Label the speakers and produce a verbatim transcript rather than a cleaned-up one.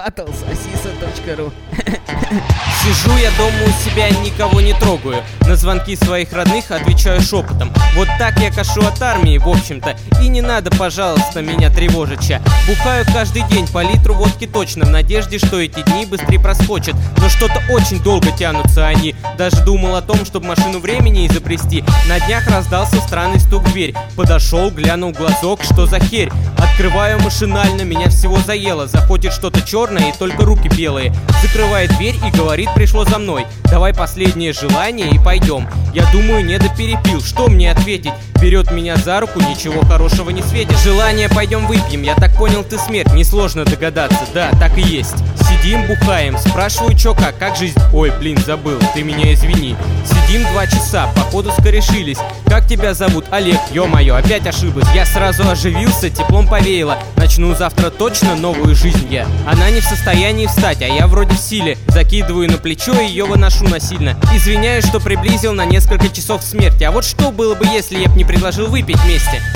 Speaker 1: батл сосиса точка ру.
Speaker 2: Сижу я дома у себя, никого не трогаю. На звонки своих родных отвечаю шепотом. Вот так я кашу от армии, в общем-то. И не надо, пожалуйста, меня тревожить ща. Бухаю каждый день по литру водки точно, в надежде, что эти дни быстрее проскочат. Но что-то очень долго тянутся они. Даже думал о том, чтобы машину времени изобрести. На днях раздался странный стук в дверь. Подошел, глянул в глазок, что за херь. Открываю машинально, меня всего заело. Заходит что-то черное и только руки белые. Закрывает дверь и говорит, пришло за мной. Давай последнее желание и пойдем. Я думаю, не доперепил, что мне ответить? Берет меня за руку, ничего хорошего не светит. Желание, пойдем выпьем, я так понял, ты смерть. Несложно догадаться, да, так и есть. Сидим, бухаем, спрашиваю, чё как, как жизнь? Ой, блин, забыл, ты меня извини. Сидим два часа, походу скорешились. Как тебя зовут? Олег, ё-моё, опять ошиблась. Я сразу оживился, теплом повеяло. Начну завтра точно новую жизнь я. Она не в состоянии встать, а я вроде в силе. Закидываю на плечо и ее выношу насильно. Извиняюсь, что приблизил на несколько часов смерти. А вот что было бы, если я б не предложил выпить вместе?